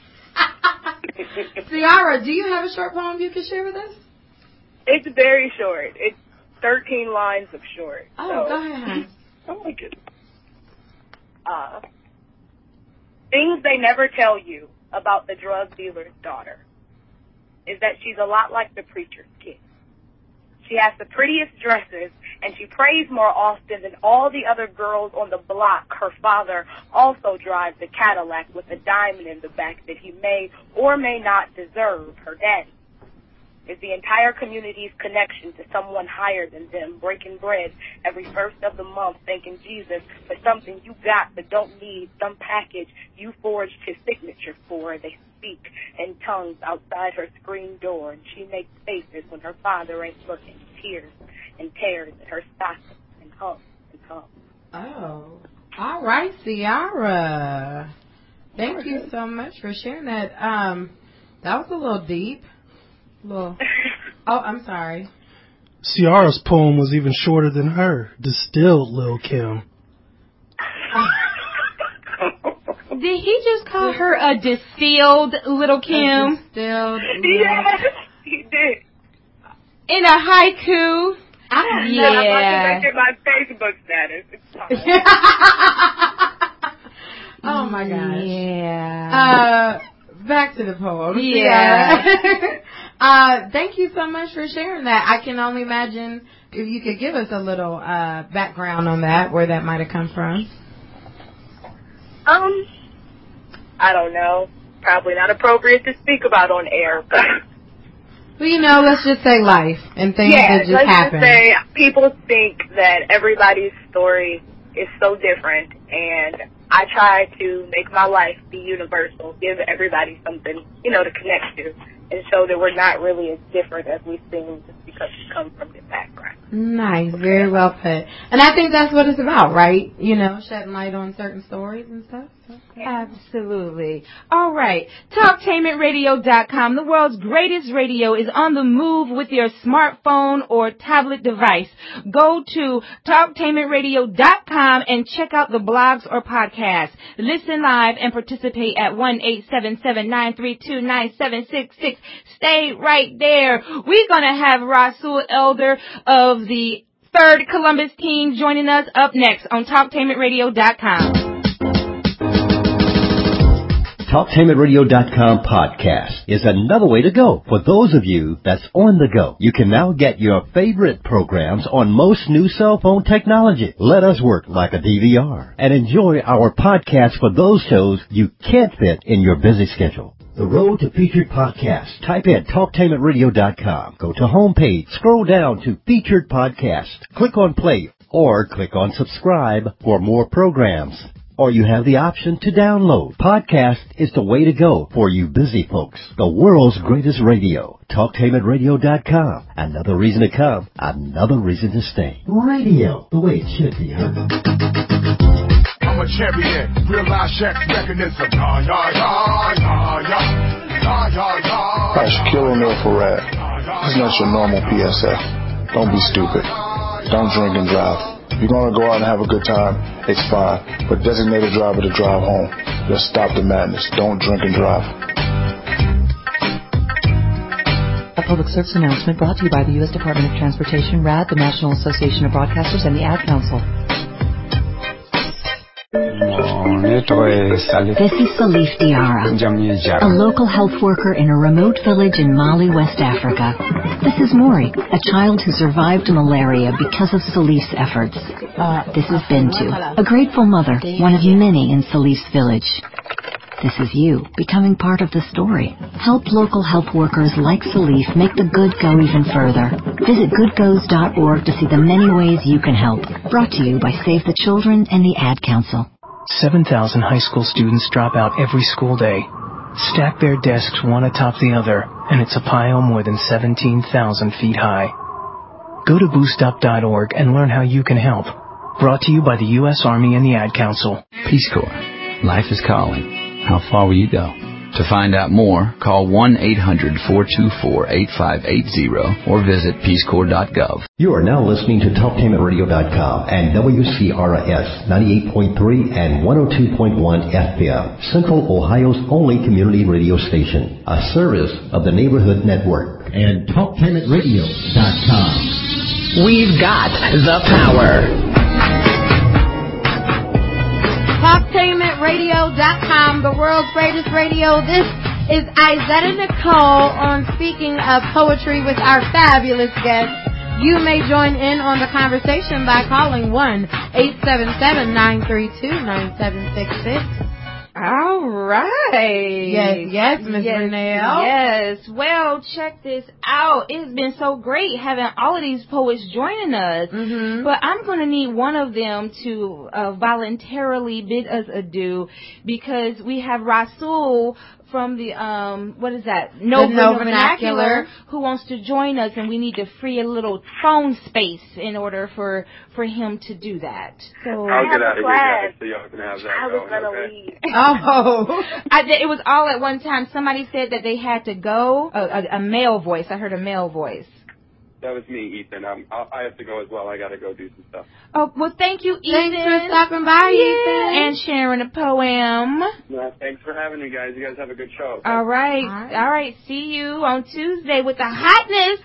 Ciara, do you have a short poem you can share with us? It's very short. It's thirteen lines of short. Oh, so. Go ahead. I like it. Uh, things they never tell you about the drug dealer's daughter is that she's a lot like the preacher's kid. She has the prettiest dresses, and she prays more often than all the other girls on the block. Her father also drives a Cadillac with a diamond in the back that he may or may not deserve. Her daddy is the entire community's connection to someone higher than them, breaking bread every first of the month, thanking Jesus for something you got but don't need, some package you forged his signature for. They speak in tongues outside her screen door, and she makes faces when her father ain't looking, tears and tears in her stockings, and hums and hums. Oh, all right, Ciara. Thank you so much for sharing that. Um, that was a little deep. Well, oh, I'm sorry. Ciara's poem was even shorter than her. Distilled Lil' Kim. Did he just call her a distilled Little Kim? A distilled Yes, he did. In a haiku? I don't yeah. know. I'm about to make it my Facebook status. It's fine. Oh, my gosh. Yeah. Uh, back to the poem. Yeah. Uh, thank you so much for sharing that. I can only imagine if you could give us a little uh, background on that, where that might have come from. Um, I don't know. Probably not appropriate to speak about on air. But well, you know, let's just say life and things yeah, that just let's happen. Just say people think that everybody's story is so different, and I try to make my life be universal, give everybody something, you know, to connect to, and show that we're not really as different as we seem just because we come from this background. Nice, very well put. And I think that's what it's about, right? You know, shedding light on certain stories and stuff. Absolutely. All right. Talktainment Radio dot com, the world's greatest radio, is on the move with your smartphone or tablet device. Go to Talktainment Radio dot com and check out the blogs or podcasts. Listen live and participate at one eight seven seven, nine three two, nine seven six six. Stay right there. We're going to have Rasul Elder of the third Columbus team joining us up next on Talktainment Radio dot com. Talktainment Radio dot com podcast is another way to go. For those of you that's on the go, you can now get your favorite programs on most new cell phone technology. Let us work like a D V R and enjoy our podcast for those shows you can't fit in your busy schedule. The road to featured podcast. Type in Talktainment Radio dot com. Go to homepage. Scroll down to featured podcast. Click on play or click on subscribe for more programs. Or you have the option to download. Podcast is the way to go for you busy folks. The world's greatest radio. Talktainment Radio dot com. Another reason to come. Another reason to stay. Radio, the way it should be heard. I'm a champion. Real-life check mechanism. Yeah, yeah, yeah, yeah, yeah. Yeah, yeah, yeah. Hi, Shaquille O'Neal for Rad. This is not your normal P S A. Don't be stupid. Don't drink and drive. If you're going to go out and have a good time, it's fine. But designate a driver to drive home. Let's stop the madness. Don't drink and drive. A public service announcement brought to you by the U S Department of Transportation, R A D, the National Association of Broadcasters, and the Ad Council. This is Salif Diarra, a local health worker in a remote village in Mali, West Africa. This is Mori, a child who survived malaria because of Salif's efforts. This is Bintu, a grateful mother, one of many in Salif's village. This is you, becoming part of the story. Help local health workers like Salif make the good go even further. Visit good goes dot org to see the many ways you can help. Brought to you by Save the Children and the Ad Council. seven thousand high school students drop out every school day. Stack their desks one atop the other, and it's a pile more than seventeen thousand feet high. Go to boost up dot org and learn how you can help. Brought to you by the U S Army and the Ad Council. Peace Corps. Life is calling. How far will you go? To find out more, call one eight hundred, four two four, eight five eight zero or visit peace corps dot gov. You are now listening to Talktainment Radio dot com and W C R S ninety-eight point three and one oh two point one F M, Central Ohio's only community radio station, a service of the Neighborhood Network, and Talktainment Radio dot com. We've got the power. Talktainment Radio dot com, the world's greatest radio. This is Izetta Nicole on Speaking of Poetry with our fabulous guest. You may join in on the conversation by calling one eight seven seven, nine three two, nine seven six six. All right. Yes, yes, Miz Yes, Renelle. yes. Well, check this out. It's been so great having all of these poets joining us. Mm-hmm. But I'm going to need one of them to uh, voluntarily bid us adieu because we have Rasul from the, um, what is that? Nova, Nova Vernacular, Vernacular, who wants to join us, and we need to free a little phone space in order for, for him to do that. So I'll get out of here, guys, so y'all can have that I was going, gonna okay? leave. Oh, I, it was all at one time. Somebody said that they had to go. A, a, a male voice. I heard a male voice. That was me, Ethan. I'm, I, I have to go as well. I got to go do some stuff. Oh, well, thank you, Ethan. Thanks for stopping by, yeah. Ethan. And sharing a poem. Yeah, thanks for having me, guys. You guys have a good show. All right. All right. All right. See you on Tuesday with the hotness.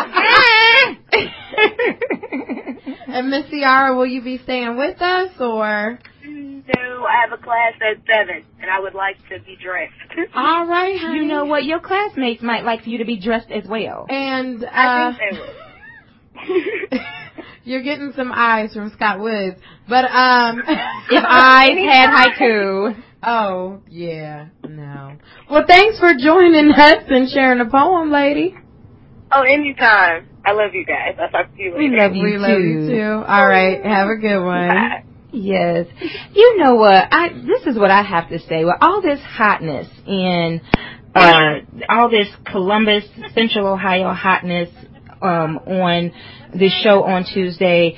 And Miss Ciara, will you be staying with us or? No, I have a class at seven, and I would like to be dressed. All right, honey. You know what? Your classmates might like for you to be dressed as well. And uh, I think they would. You're getting some eyes from Scott Woods, but um, if eyes had haiku. Oh yeah, no. Well, thanks for joining us and sharing a poem, lady. Oh, anytime. I love you guys. I'll talk to you later. We love you we too. love you too. All right, have a good one. Bye. Yes. You know what? I this is what I have to say. With all this hotness in uh all this Columbus, Central Ohio hotness um on this show on Tuesday,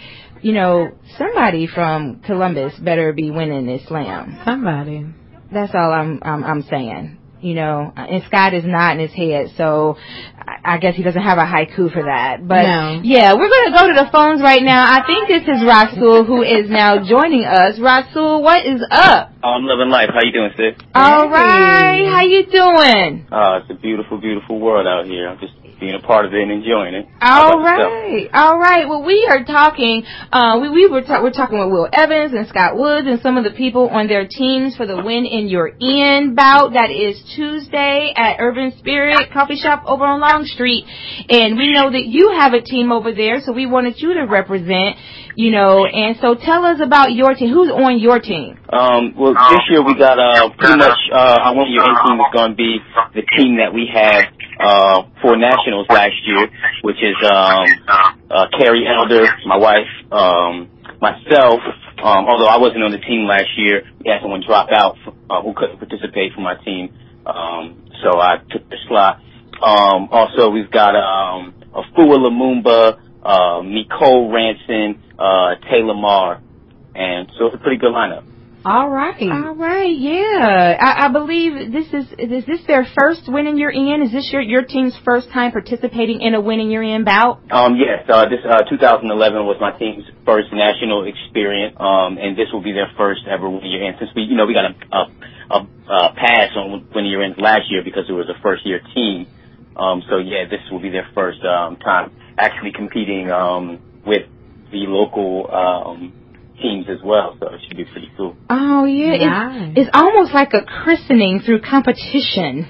you know, somebody from Columbus better be winning this slam. Somebody. That's all I'm I'm, I'm saying. You know, and Scott is nodding his head, so I guess he doesn't have a haiku for that. But, no. yeah, we're going to go to the phones right now. I think this is Rasul, who is now joining us. Rasul, what is up? Oh, I'm living life. How you doing, sis? All right. How you doing? Uh, it's a beautiful, beautiful world out here. I'm just being a part of it and enjoying it. All right. All right. Well, we are talking, uh, we, we were, ta- we're talking with Will Evans and Scott Woods and some of the people on their teams for the Win in Your In bout. That is Tuesday at Urban Spirit Coffee Shop over on Long Street. And we know that you have a team over there, so we wanted you to represent, you know, and so tell us about your team. Who's on your team? Um, well, this year we got, uh, pretty much, uh, our Win in Your In team is going to be the team that we had, uh, for nationals last year, which is, um, uh, Carrie Elder, my wife, um, myself, um, although I wasn't on the team last year, we had someone drop out, uh, who couldn't participate for my team, um, so I took the slot. Um, also we've got, um, Afua Lumumba, uh, Nicole Ranson, uh, Taylor Marr, and so it's a pretty good lineup. All right. All right, yeah. I, I believe this is, is this their first Win in Your In? Is this your, your team's first time participating in a Win in Your In bout? Um, yes, uh, this, uh, two thousand eleven was my team's first national experience, um, and this will be their first ever Win in Your In, since we, you know, we got a, a, a, a pass on Win in Your In last year because it was a first year team. Um, so yeah, this will be their first, um, time actually competing, um, with the local, um, teams as well, so it should be pretty cool. Oh, yeah. Nice. It's, it's almost like a christening through competition.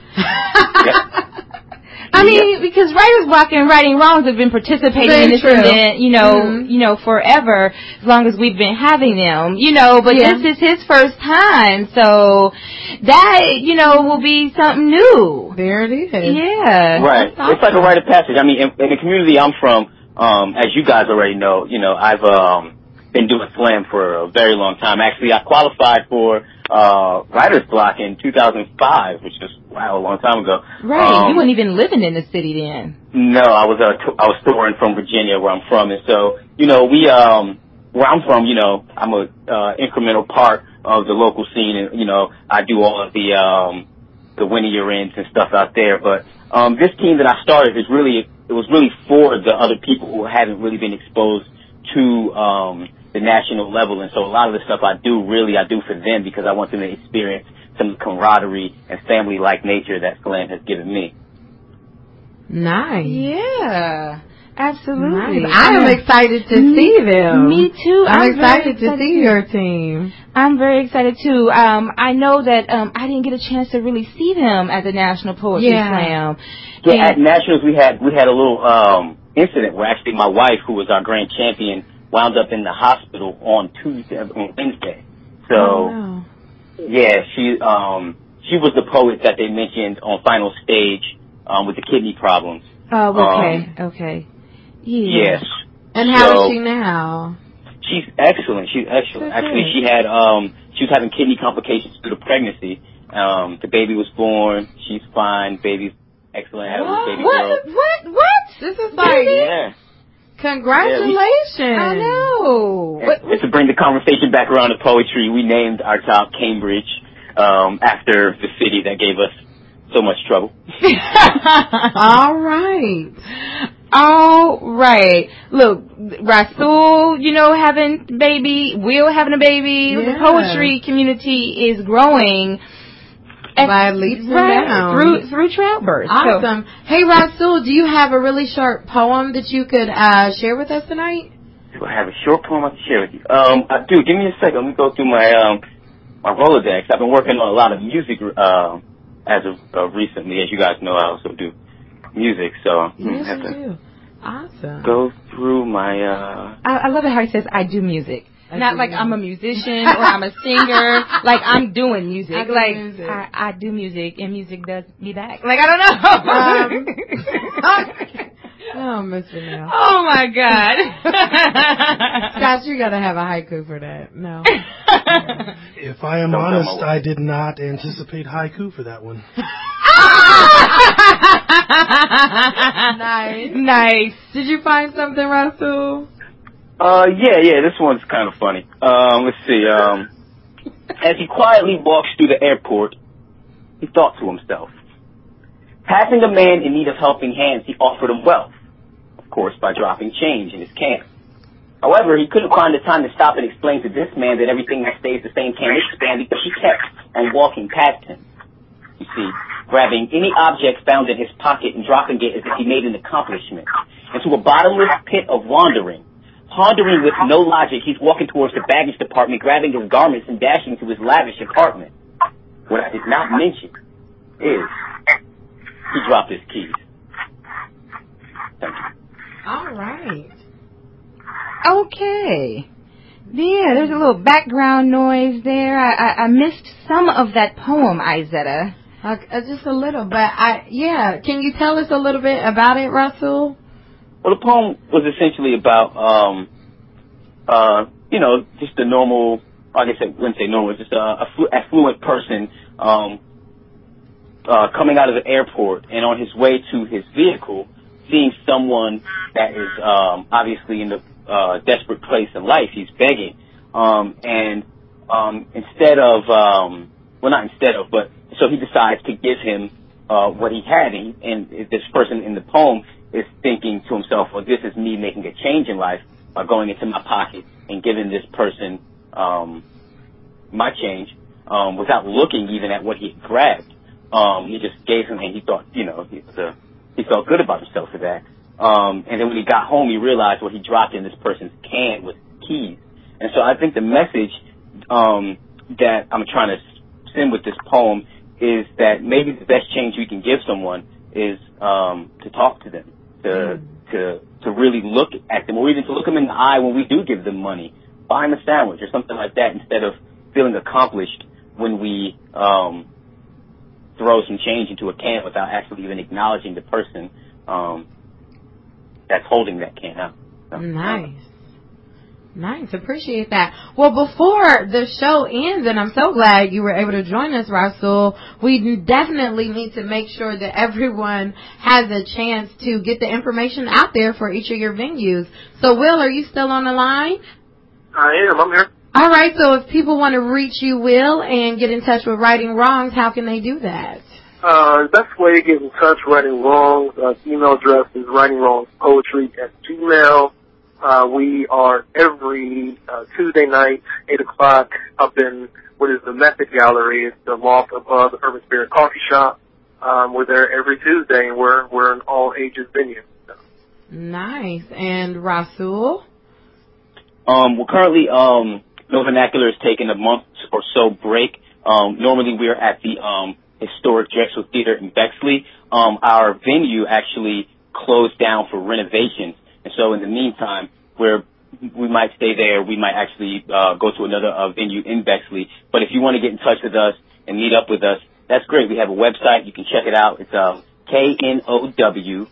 I mean, because Writer's Block and Righting Wrongs have been participating Very in this true. event, you know, Mm-hmm. you know, forever, as long as we've been having them, you know, but Yeah. this is his first time, so that, you know, will be something new. There it is. Yeah. Right. Awesome. It's like a rite of passage. I mean, in, in the community I'm from, um, as you guys already know, you know, I've, um, been doing slam for a very long time. Actually, I qualified for uh Writer's Block in two thousand five, which is wow, a long time ago. Right. Um, you weren't even living in the city then. No, I was uh, t- I was touring from Virginia, where I'm from, and so you know we um where I'm from, you know, I'm a uh, incremental part of the local scene, and you know I do all of the um the Win in Your Ins and stuff out there. But um this team that I started is really it was really for the other people who haven't really been exposed to um the national level, and so a lot of the stuff I do, really, I do for them because I want them to experience some camaraderie and family-like nature that slam has given me. Nice. Yeah. Absolutely. Nice. I am excited to me, see them. Me too. I'm, I'm excited to excited see too. your team. I'm very excited too. Um, I know that um, I didn't get a chance to really see them at the National Poetry Yeah. Slam. Yeah, And- at Nationals we had we had a little um incident where actually my wife, who was our grand champion, wound up in the hospital on Tuesday, on Wednesday. So, oh, no. yeah, she um she was the poet that they mentioned on Final Stage um with the kidney problems. Oh, okay, Um, okay. Yeah. Yes. And how So- is she now? She's excellent. She's excellent. Good. Actually, she had um she was having kidney complications through the pregnancy. Um, the baby was born. She's fine. Baby's excellent. Had a little baby What? girl. What? What? This is like, Yeah. congratulations. I know. And, and to bring the conversation back around to poetry, we named our top Cambridge um, after the city that gave us so much trouble. All right. All right. Look, Rasul, you know, having baby, Will having a baby, Yeah. the poetry community is growing. By leaps and right, bounds. Through, through childbirth. Awesome. Hey, Rasul, do you have a really short poem that you could uh, share with us tonight? Do I have a short poem I can share with you? Um, I do. Give me a second. Let me go through my um, my Rolodex. I've been working on a lot of music uh, as of uh, recently. As you guys know, I also do music, so I Yes, have you to do. Awesome. go through my. Uh, I, I love it how he says, I do music. I Not do like music. I'm a musician or I'm a singer. Like, I'm doing music. I do like, music. I, I do music, and music does me back. Like, I don't know. Um, oh, Miss Vanille. Oh, my God. Scott, you got to have a haiku for that. No. If I am Don't honest, tell my I did not anticipate haiku for that one. Nice. Nice. Did you find something, Rasul? Uh, yeah, yeah, this one's kind of funny. Um, let's see. Um, as he quietly walks through the airport, he thought to himself, passing a man in need of helping hands, he offered him wealth, of course, by dropping change in his can. However, he couldn't find the time to stop and explain to this man that everything that stays the same can't expand because he kept on walking past him. You see, grabbing any object found in his pocket and dropping it as if he made an accomplishment into a bottomless pit of wandering. Pondering with no logic, he's walking towards the baggage department, grabbing his garments and dashing to his lavish apartment. What I did not mention is he dropped his keys. Thank you. All right. Okay. Yeah, there's a little background noise there. I, I, I missed some of that poem, Izetta. Uh, just a little, but I yeah. Can you tell us a little bit about it, Rasul? Well, the poem was essentially about, um, uh, you know, just a normal, I guess I wouldn't say normal, just a, a flu- affluent person um, uh, coming out of the airport and on his way to his vehicle, seeing someone that is um, obviously in the uh, desperate place in life. He's begging. Um, and um, instead of, um, well, not instead of, but so he decides to give him uh, what he had. And, and this person in the poem is thinking to himself, well, this is me making a change in life by going into my pocket and giving this person um, my change um, without looking even at what he had grabbed. Um, he just gave him, and he thought, you know, he, was a, he felt good about himself for that. Um, and then when he got home, he realized what he dropped in this person's can was keys. And so I think the message um, that I'm trying to send with this poem is that maybe the best change you can give someone is um, to talk to them, to mm. to to really look at them, or even to look them in the eye when we do give them money. Buy them a sandwich or something like that instead of feeling accomplished when we um, throw some change into a can without actually even acknowledging the person um, that's holding that can out. So, nice. Nice. Appreciate that. Well, before the show ends, and I'm so glad you were able to join us, Rasul, we definitely need to make sure that everyone has a chance to get the information out there for each of your venues. So, Will, are you still on the line? I am. I'm here. All right. So if people want to reach you, Will, and get in touch with Righting Wrongs, how can they do that? Uh, the best way to get in touch, Righting Wrongs, uh, email address is writingwrongspoetry at gmail. Uh, we are every uh, Tuesday night, eight o'clock, up in what is the Method Gallery. It's the loft above the Urban Spirit Coffee Shop. Um, we're there every Tuesday, and we're we're an all-ages venue. So. Nice. And Rasul? Um, well, currently, um, No Vernacular is taking a month or so break. Um, normally, we're at the um, historic Drexel Theater in Bexley. Um, our venue actually closed down for renovations. And so in the meantime, we're, we might stay there. We might actually uh, go to another uh, venue in Bexley. But if you want to get in touch with us and meet up with us, that's great. We have a website. You can check it out. It's uh, K N O W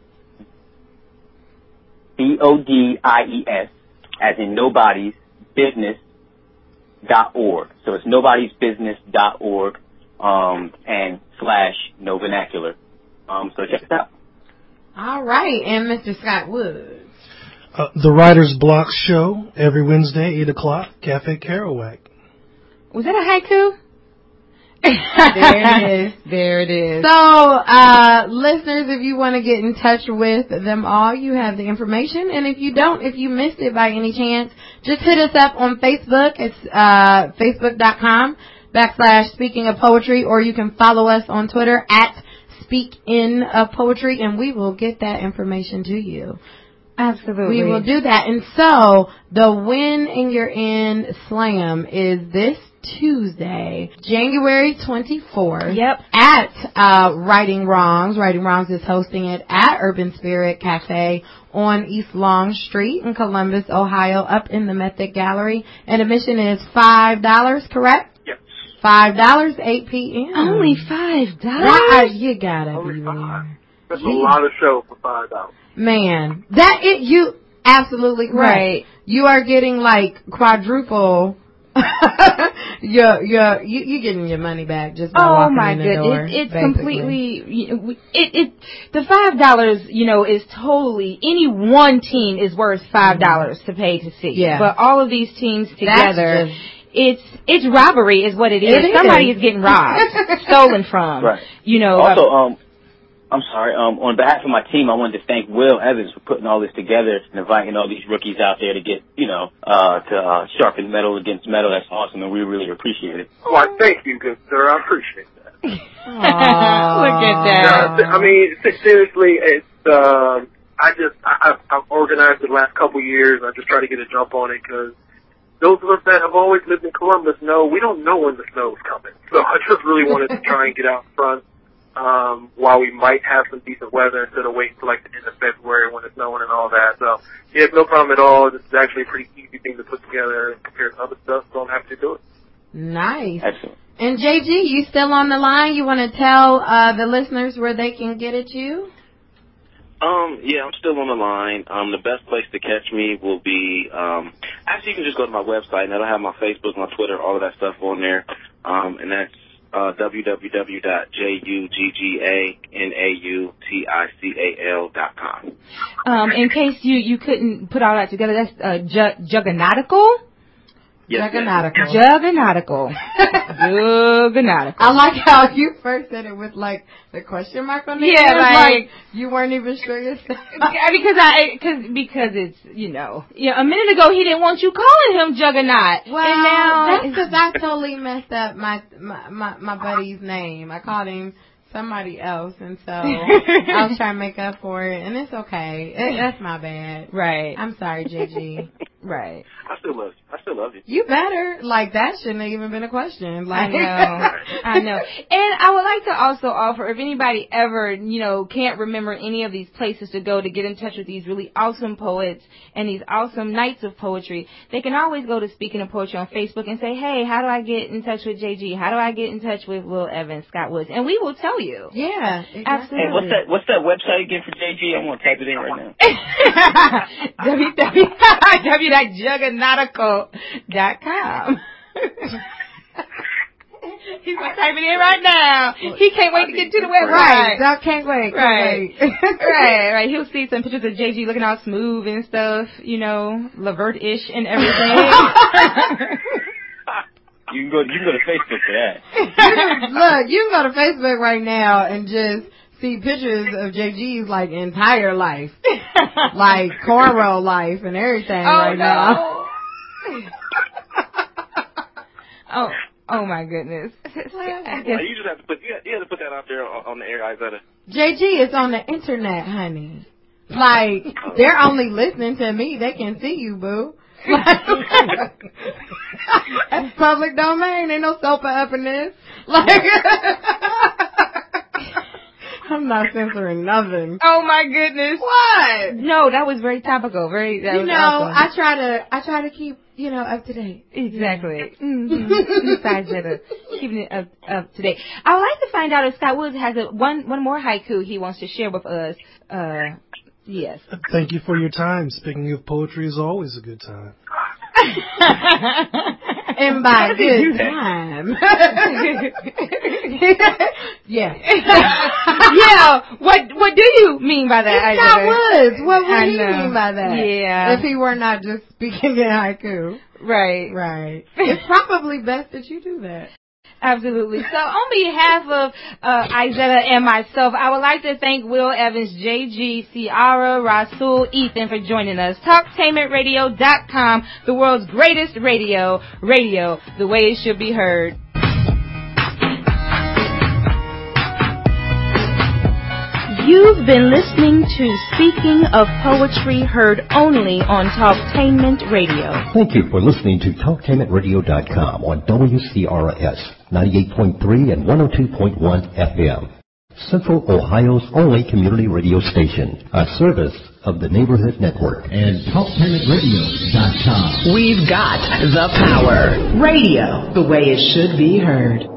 B O D I E S, as in nobody's business dot org. So it's nobody's business dot org um, and slash no vernacular. Um, so check it out. All right, and Mister Scott Woods. Uh, the Writer's Block Show, every Wednesday, eight o'clock, Cafe Kerouac. Was that a haiku? There it is. There it is. So, uh, listeners, if you want to get in touch with them all, you have the information. And if you don't, if you missed it by any chance, just hit us up on Facebook. It's uh, facebook.com backslash Speaking of Poetry, or you can follow us on Twitter at Speak in of Poetry, and we will get that information to you. Absolutely. We will do that. And so, the Win in Your End Slam is this Tuesday, January twenty-fourth. Yep. At uh, Righting Wrongs. Righting Wrongs is hosting it at Urban Spirit Cafe on East Long Street in Columbus, Ohio, up in the Method Gallery. And admission is five dollars, correct? Five dollars, eight p.m. Only five dollars? Right, you gotta Only be five. there. That's a lot of show for five dollars. Man, that it you absolutely right. Right. You are getting like quadruple you're, you're, you, you getting your money back just by oh walking my in the goodness, door. It, it's basically. completely, you know, it, it, the five dollars, you know, is totally, any one team is worth five dollars mm-hmm. to pay to see. Yeah. But all of these teams together, just, it's, it's robbery is what it is. It Somebody is. is getting robbed, stolen from. Right. You know. Also, uh, um, I'm sorry, um, on behalf of my team, I wanted to thank Will Evans for putting all this together and inviting all these rookies out there to get, you know, uh, to uh, sharpen metal against metal. That's awesome, and we really appreciate it. Well, thank you, good sir. I appreciate that. Look at that. No, I mean, seriously, it's, uh, I just, I, I've organized it the last couple of years. I just try to get a jump on it because those of us that have always lived in Columbus know we don't know when the snow's coming. So I just really wanted to try and get out in front. Um, while we might have some decent weather instead of waiting till like the end of February when it's snowing and all that. So, yeah, no problem at all. This is actually a pretty easy thing to put together compared to other stuff, so don't have to do it. Nice. Excellent. And J G, you still on the line? You want to tell uh, the listeners where they can get at you? Um, yeah, I'm still on the line. Um, the best place to catch me will be, um, actually you can just go to my website and that'll have my Facebook, my Twitter, all of that stuff on there. Um, and that's Uh, w w w dot jugganautil dot com. Um, in case you, you couldn't put all that together, that's uh, ju- Juggernautical? Yes, Juggernautical. Juggernautical. Juggernautical. I like how you first said it with like the question mark on the Yeah, end. like, like you weren't even sure yourself. Yeah, because I, cause, because it's, you know, yeah, a minute ago he didn't want you calling him Juggernaut. Well, and now that's because I totally messed up my, my, my, my buddy's name. I called him somebody else, and so I was trying to make up for it, and it's okay. It, that's my bad. Right. I'm sorry, J G. Right. I still love you. I still love you. You better. Like, that shouldn't have even been a question. Like, I know. I know. And I would like to also offer, if anybody ever, you know, can't remember any of these places to go to get in touch with these really awesome poets and these awesome nights of poetry, they can always go to Speaking of Poetry on Facebook and say, hey, how do I get in touch with J G? How do I get in touch with Will Evans, Scott Woods? And we will tell you. Yeah, exactly. Absolutely. Hey, what's that, what's that website again for J G? I'm going to type it in right now. w w w dot juggernautical dot com. He's going to type it in right now. He can't wait to get to the website. Right. I can't wait. Can't right. wait. right, right. He'll see some pictures of J G looking all smooth and stuff, you know, Levert-ish and everything. You can go. You can go to Facebook for that. You can, look, you can go to Facebook right now and just see pictures of J G's like entire life, like cornrow life and everything oh, right no. now. oh, oh my goodness! I guess. Well, you just have to put you have to put that out there on, on the air, Isaiah. J G is on the internet, honey. Like, they're only listening to me. They can see you, boo. That's public domain. Ain't no sofa up in this. Like, I'm not censoring nothing. Oh my goodness! What? No, that was very topical. Very. That you was know, awesome. I try to. I try to keep. You know, up to date. Exactly. Mm-hmm. Besides that, uh, keeping it up, up to date. I would like to find out if Scott Woods has a, one one more haiku he wants to share with us. Uh, yes. Thank you for your time. Speaking of poetry is always a good time. And by good time. yeah. yeah. What What do you mean by that? It's Scott Woods. What would I he know. mean by that? Yeah. If he were not just speaking in haiku. Right. Right. It's probably best that you do that. Absolutely. So on behalf of uh, Isetta and myself, I would like to thank Will Evans, J G, Ciara, Rasul, Ethan for joining us. Talktainment Radio dot com, the world's greatest radio, radio, the way it should be heard. You've been listening to Speaking of Poetry, heard only on Talktainment Radio. Thank you for listening to Talktainment Radio dot com on W C R S ninety-eight point three and one oh two point one F M. Central Ohio's only community radio station, a service of the Neighborhood Network. And Talktainment Radio dot com. We've got the power. Radio, the way it should be heard.